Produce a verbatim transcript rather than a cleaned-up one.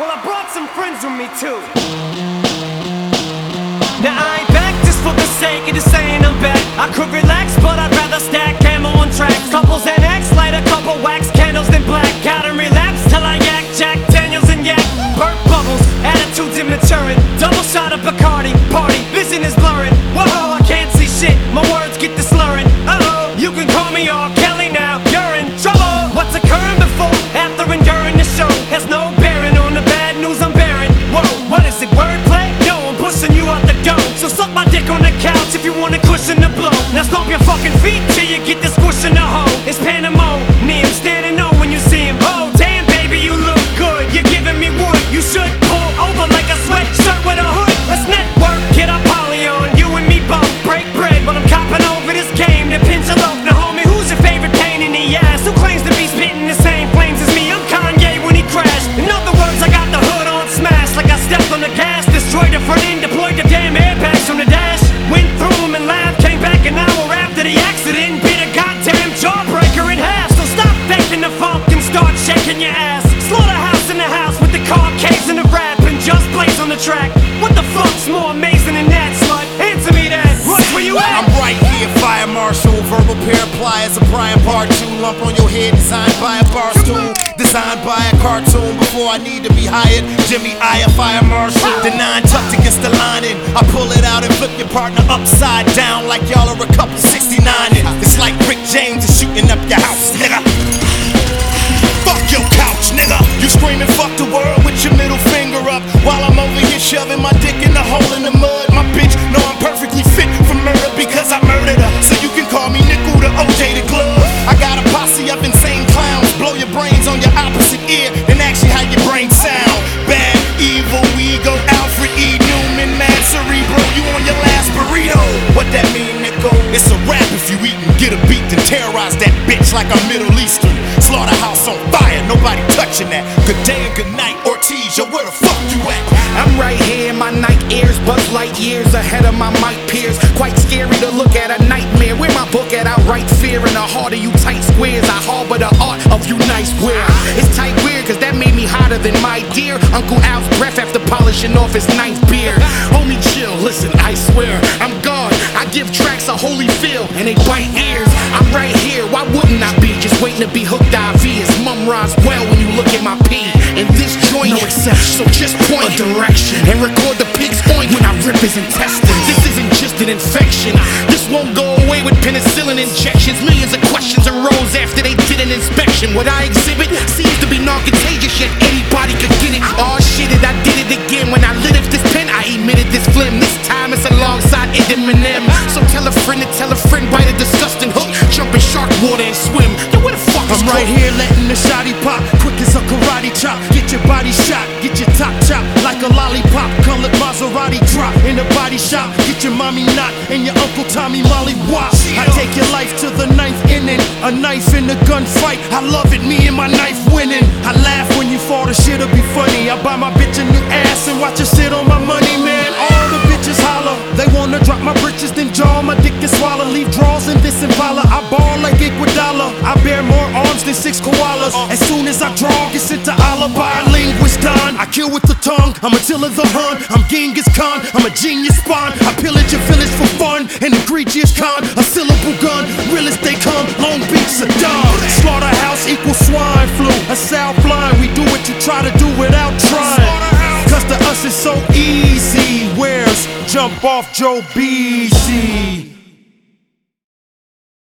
Well, I brought some friends with me too. Now I ain't back just for the sake of just saying I'm back. I could relax, but I'd rather stack ammo on tracks. Couples and X, light a couple wax candles than black. Gotta relapse till I yak Jack Daniels and yak. Burnt bubbles, attitudes immaturing. Double shot of Bacardi, party, vision is blurring. Whoa, I can't see shit, my words get the slurring. Uh-oh, you can call me R. Kelly now, you're in trouble. What's occurring before, after, and during the show has no bearing on the bad news I'm bearing. Whoa, what is it, wordplay? No, I'm pushing you out the door. So suck my dick on the couch if you want a cushion to blow. Now stomp your fucking feet till you get the squish in the hole. It's pandemonium, standing on when you see him. Oh, damn baby, you look good, you're giving me wood. You should pull over like a sweatshirt with a hood. Let's network, get our poly on, you and me both break bread. But I'm copping over this game to pinch a loaf. Now homie, who's your favorite pain in the ass? Who claims to be spitting the same flames as me? I'm Kanye when he crashed. In other words, I got the hood on smash, like I stepped on the gas. Destroyed the front end, deployed the damn airbags from the dash. Went through them and laughed, came back an hour after the accident. Bit a goddamn jawbreaker in half. So stop faking the funk and start shaking your ass. Slaughterhouse in the house with the car caves and the rap, and just blaze on the track. What the fuck's more amazing than that, slut? Answer me that. Rush, where you at? I'm right here, fire marshal. Verbal pair of pliers, a Brian part two. Lump on your head, designed by a bar stool. Designed by a cartoon before I need to be hired. Jimmy I, a fire marshal. The nine tucked against the lining. I pull it out and flip your partner upside down like y'all are a couple sixty-nine-ing. It's like Rick James is shooting up your house, nigga. Fuck your couch, nigga. You screaming fuck the world with your middle finger up, while I'm over here shoving my dick in the hole in the mud. My bitch know I'm perfectly fit for murder because I murdered her. So you can call me Nickel the O J the glove. I got a posse of insane clowns. Blow your brains on your opposite ear and ask you how your brain sound. Bad, evil, ego, Alfred E. Newman, mad cerebro. You on your last burrito. What that mean, Nickel? It's a rap if you eat and get a beat, then terrorize that bitch like I'm Middle Eastern. Slaughterhouse on fire, nobody touching that. Good day and good night, Ortiz, yo, where the fuck you at? I'm right here in my Nike ears, Buzz Light years ahead of my mic peers. Quite scary to look at, a nightmare. Where my book at? I write fear in the heart of you tight squares. I harbor the art of you nice wear. It's tight weird, cause that made me hotter than my dear Uncle Al's breath after polishing off his ninth beer. Homie, chill, listen, I swear, I'm gone. I give tracks a holy feel, and they bite ears. I'm right here, why wouldn't I be? Just waiting to be hooked I V. It's mum rhymes well when you look at my P. In this joint, no exception, so just point a direction and record the pig's oink when I rip his intestines. This isn't just an infection, this won't go away with penicillin injections. Millions of questions arose after they did an inspection. What I exhibit seems to be non-contagious, yet anybody could get it. Oh shit it, I did it again. When I lit up this pen, I emitted this phlegm. This time it's alongside Eminem. So tell a friend to tell a friend, bite a disgusting hook, jump in shark water and swim. Yo, where the fuck is I'm right here letting the shotty pop, quick as a karate chop. Get your body shot, get your top chopped like a lollipop. Colored Maserati drop in the body shop. Get your mommy knocked and your Uncle Tommy Molly wop. I take your life to the ninth inning, a knife in the gunfight. I love it, me and my knife winning. I laugh when you fall, the shit'll be funny. I buy my bitch a new ass and watch her sit on my money, man. All the bitches holler, they wanna drop my britches, then jaw my dick and swallow. Leave draws in this Impala. I ball like Iguodala. I bear more arms than six koalas. As soon as I draw, get sent to Allah by a linguist Don. I kill with the tongue, I'm Attila the Hun. I'm Genghis Khan, I'm a genius spawn. I pillage your village for fun, an egregious con. A syllable gun, real as they come. Long Beach, Saddam. Slaughterhouse equals swine flu. A South blind, we do what you try to do without trying. Cause to us it's so easy. Where's Jump Off Joe B C?